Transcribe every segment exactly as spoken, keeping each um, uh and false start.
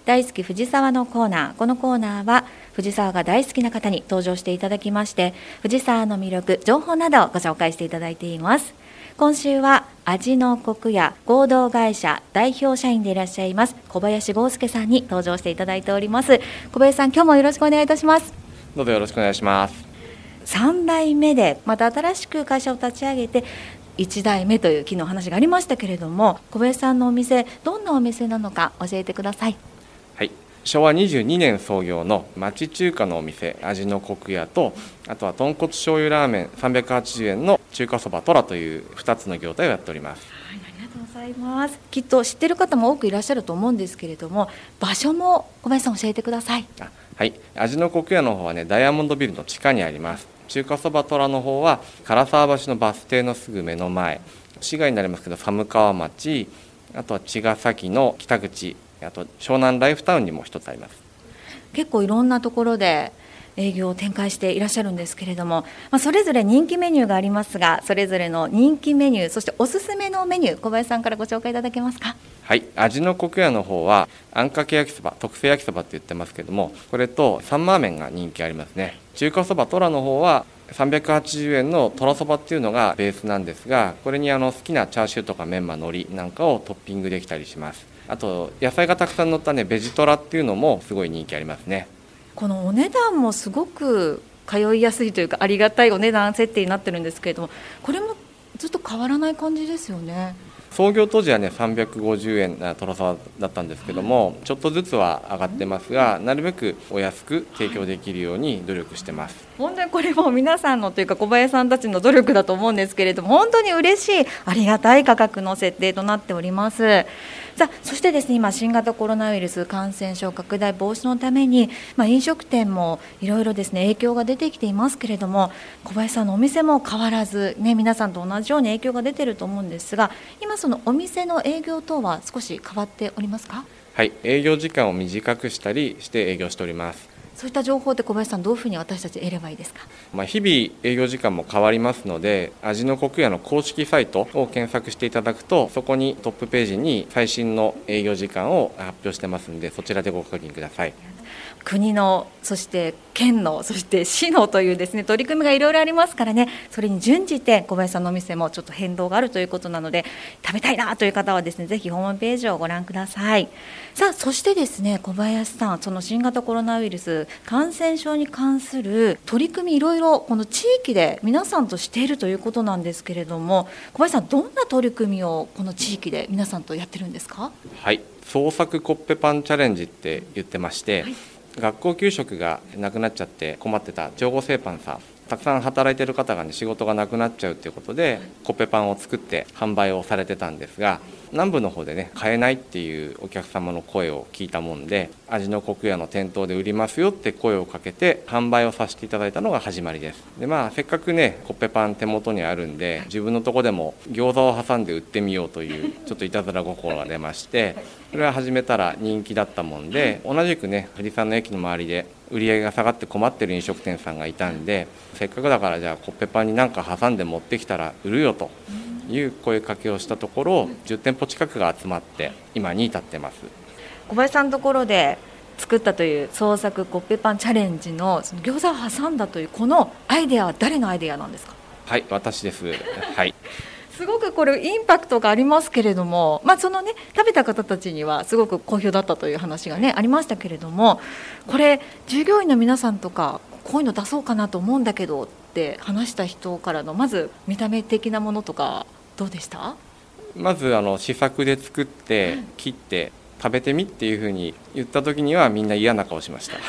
大好き藤沢のコーナー。このコーナーは藤沢が大好きな方に登場していただきまして、藤沢の魅力、情報などをご紹介していただいています。今週は味の国屋合同会社代表社員でいらっしゃいます小林剛介さんに登場していただいております。小林さん、今日もよろしくお願いいたします。 どうぞよろしくお願いします。 さん代目でまた新しく会社を立ち上げていち代目という昨日話がありましたけれども、小林さんのお店、どんなお店なのか教えてください。 はい、しょうわにじゅうにねん創業の町中華のお店味の国屋と、あとは豚骨醤油ラーメンさんびゃくはちじゅうえんの中華そばトラというふたつの業態をやっております。 はい、ありがとうございます。きっと知っている方も多くいらっしゃると思うんですけれども、場所も小林さん教えてください。 あはい、味の国屋の方はね、ダイヤモンドビルの地下にあります。中華そばトラの方は唐沢橋のバス停のすぐ目の前、市街になりますけど寒川町、あとは茅ヶ崎の北口、あと湘南ライフタウンにも一つあります。 結構いろんなところで営業を展開していらっしゃるんですけれども、まあ、それぞれ人気メニューがありますが、それぞれの人気メニュー、そしておすすめのメニュー、小林さんからご紹介いただけますか。 はい、味の国屋の方はあんかけ焼きそば、特製焼きそばって言ってますけども、これとサンマー麺が人気ありますね。中華そばトラの方はさんびゃくはちじゅうえんのトラそばっていうのがベースなんですが、これにあの好きなチャーシューとかメンマ、海苔なんかをトッピングできたりします。あと野菜がたくさん乗ったねベジトラっていうのもすごい人気ありますね。 このお値段もすごく通いやすいというか、ありがたいお値段設定になってるんですけれども、これもずっと変わらない感じですよね。 創業当時はねさんびゃくごじゅうえんなトラそばだったんですけども、ちょっとずつは上がってますが、なるべくお安く提供できるように努力してます。 本当にこれも皆さんのというか小林さんたちの努力だと思うんですけれども、本当に嬉しいありがたい価格の設定となっております。さあ、そしてですね、今新型コロナウイルス感染症拡大防止のために、まあ、飲食店もいろいろですね影響が出てきていますけれども、小林さんのお店も変わらず、ね、皆さんと同じように影響が出ていると思うんですが、今そのお店の営業等は少し変わっておりますか。 はい、営業時間を短くしたりして営業しております。 そういった情報って小林さん、どういうふうに私たち得ればいいですか。 まあ、日々営業時間も変わりますので、味の国屋の公式サイトを検索していただくと、そこにトップページに最新の営業時間を発表してますので、そちらでご確認ください。 国の、そして県の、そして市のというですね取り組みがいろいろありますからね、それに準じて小林さんのお店もちょっと変動があるということなので、食べたいなという方はですねぜひホームページをご覧ください。さあ、そしてですね小林さん、その新型コロナウイルス感染症に関する取り組み、いろいろこの地域で皆さんとしているということなんですけれども、小林さん、どんな取り組みをこの地域で皆さんとやってるんですか。 はい、創作コッペパンチャレンジって言ってまして、はい、学校給食がなくなっちゃって困ってた長後製パンさん、たくさん働いている方が、ね、仕事がなくなっちゃうということで、コッペパンを作って販売をされてたんですが、南部の方でね買えないっていうお客様の声を聞いたもんで、味の国屋の店頭で売りますよって声をかけて販売をさせていただいたのが始まりです。で、まあ、せっかくねコッペパン手元にあるんで、自分のとこでも餃子を挟んで売ってみようというちょっといたずら心が出まして、それは始めたら人気だったもんで、同じくね藤沢の駅の周りで売り上げが下がって困ってる飲食店さんがいたんで、せっかくだからじゃあコッペパンに何か挟んで持ってきたら売るよという声かけをしたところ、じゅってんぽ近くが集まって今に至ってます。 小林さんのところで作ったという創作コッペパンチャレンジのその餃子を挟んだというこのアイデアは誰のアイデアなんですか。 はい、私です。はい、 すごくこれインパクトがありますけれども、まあ、そのね食べた方たちにはすごく好評だったという話がねありましたけれども、これ従業員の皆さんとかこういうの出そうかなと思うんだけどって話した人からのまず見た目的なものとかどうでした。 まずあの試作で作って切って食べてみっていうふうに言った時にはみんな嫌な顔しました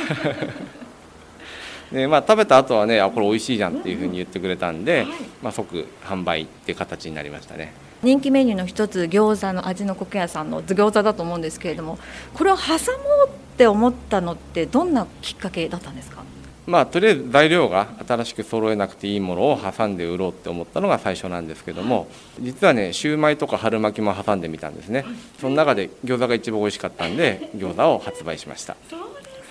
で、まあ、食べた後はね、あこれ美味しいじゃんっていうふうに言ってくれたんで、まあ、即販売っていう形になりましたね。 人気メニューの一つ、餃子の味の国屋さんの餃子だと思うんですけれども、これを挟もうって思ったのってどんなきっかけだったんですか。 まあ、とりあえず材料が新しく揃えなくていいものを挟んで売ろうって思ったのが最初なんですけども、実はねシューマイとか春巻きも挟んでみたんですね。その中で餃子が一番美味しかったんで餃子を発売しました。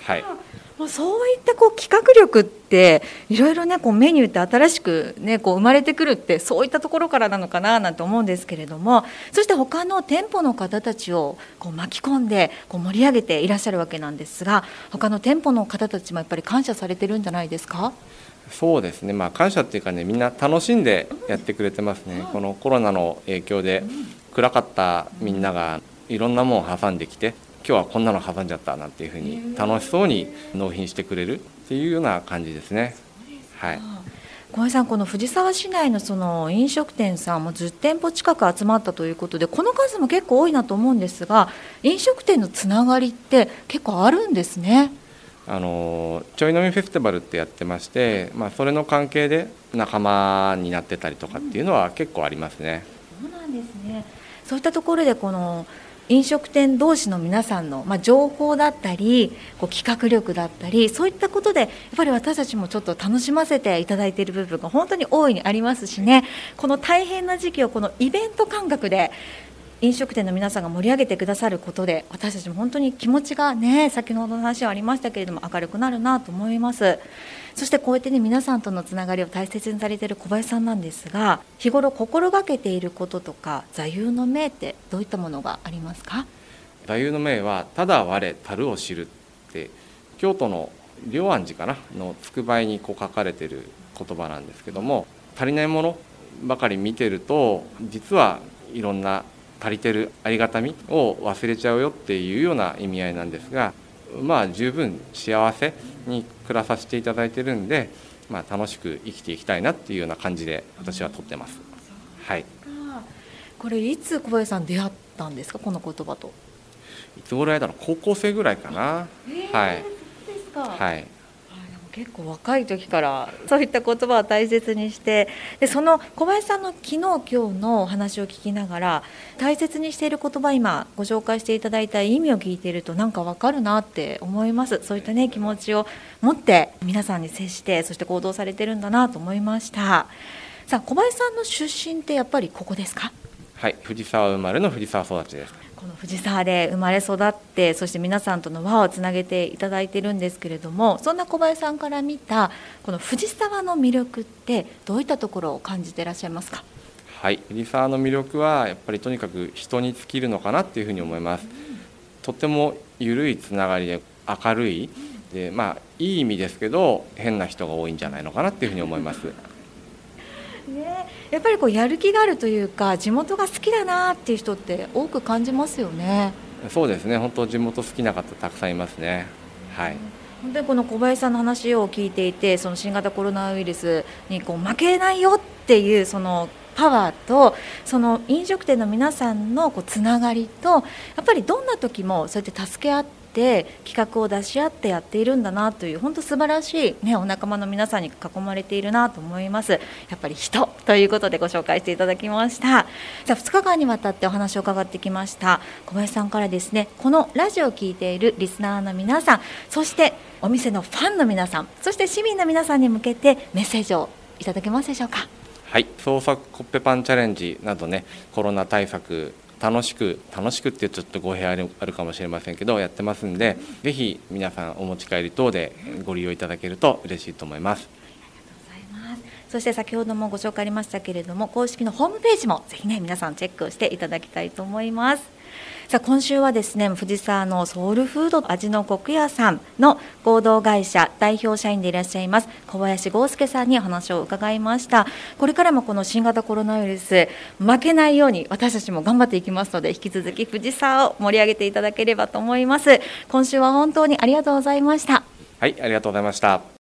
はい、 もうそういったこう企画力っていろいろねこうメニューって新しくねこう生まれてくるってそういったところからなのかななんて思うんですけれども、そして他の店舗の方たちをこう巻き込んでこう盛り上げていらっしゃるわけなんですが、他の店舗の方たちもやっぱり感謝されてるんじゃないですか？ そうですね、まあ、感謝っていうかね、みんな楽しんでやってくれてますね。このコロナの影響で暗かったみんながいろんなものを挟んできて、今日はこんなの挟んじゃったなんていうふうに楽しそうに納品してくれるっていうような感じですね。はい、 小江さん、この藤沢市内のその飲食店さんもじゅってんぽ近く集まったということで、この数も結構多いなと思うんですが、飲食店のつながりって結構あるんですね。 あのちょい飲みフェスティバルってやってまして、まあ、それの関係で仲間になってたりとかっていうのは結構ありますね。 そうなんですね。そういったところでこの飲食店同士の皆さんの、まあ、情報だったりこう企画力だったり、そういったことでやっぱり私たちもちょっと楽しませていただいている部分が本当に大いにありますしね、この大変な時期をこのイベント感覚で飲食店の皆さんが盛り上げてくださることで、私たちも本当に気持ちがね、先ほどの話はありましたけれども明るくなるなと思います。そしてこうやってね皆さんとのつながりを大切にされている小林さんなんですが、日頃心がけていることとか座右の銘ってどういったものがありますか？ 座右の銘はただ我樽を知るって、京都の龍安寺かなのつくばいにこう書かれている言葉なんですけども、足りないものばかり見てると実はいろんな足りてるありがたみを忘れちゃうよっていうような意味合いなんですが、まあ十分幸せに暮らさせていただいてるんで、まあ、楽しく生きていきたいなっていうような感じで私はとってます。はい、 これいつ小林さん出会ったんですか、この言葉と？ いつ頃やったの、高校生ぐらいかな。 えー、 はい、 そうですか。 はい、 結構若い時からそういった言葉を大切にして、でその小林さんの昨日今日のお話を聞きながら大切にしている言葉、今ご紹介していただいた意味を聞いているとなんか分かるなって思います。そういったね気持ちを持って皆さんに接して、そして行動されてるんだなと思いました。さあ、小林さんの出身ってやっぱりここですか？ はい、藤沢生まれの藤沢育ちです。 この藤沢で生まれ育って、そして皆さんとの輪をつなげていただいているんですけれども、そんな小林さんから見たこの藤沢の魅力ってどういったところを感じていらっしゃいますか？ はい、藤沢の魅力はやっぱりとにかく人に尽きるのかなっていうふうに思います。とても緩いつながりで明るいで、まあいい意味ですけど変な人が多いんじゃないのかなっていうふうに思います。 ね、やっぱりこうやる気があるというか、地元が好きだなっていう人って多く感じますよね。 そうですね、本当地元好きな方たくさんいますね。はい、 本当にこの小林さんの話を聞いていて、その新型コロナウイルスにこう負けないよっていうそのパワーと、その飲食店の皆さんのこうつながりと、やっぱりどんな時もそうやって助け合って企画を出し合ってやっているんだなという、本当素晴らしい、ね、お仲間の皆さんに囲まれているなと思います。やっぱり人ということでご紹介していただきました。さあ、ふつかかんにわたってお話を伺ってきました小林さんからですね、このラジオを聞いているリスナーの皆さん、そしてお店のファンの皆さん、そして市民の皆さんに向けてメッセージをいただけますでしょうか？ はい、創作コッペパンチャレンジなどね、コロナ対策楽しく楽しくってちょっと語弊あるかもしれませんけどやってますんで、ぜひ皆さんお持ち帰り等でご利用いただけると嬉しいと思います。 ありがとうございます。そして先ほどもご紹介ありましたけれども、公式のホームページもぜひね皆さんチェックをしていただきたいと思います。さあ、今週はですね、藤沢のソウルフード味の国屋さんの合同会社代表社員でいらっしゃいます小林剛介さんにお話を伺いました。これからもこの新型コロナウイルス負けないように私たちも頑張っていきますので、引き続き藤沢を盛り上げていただければと思います。今週は本当にありがとうございました。 はい、ありがとうございました。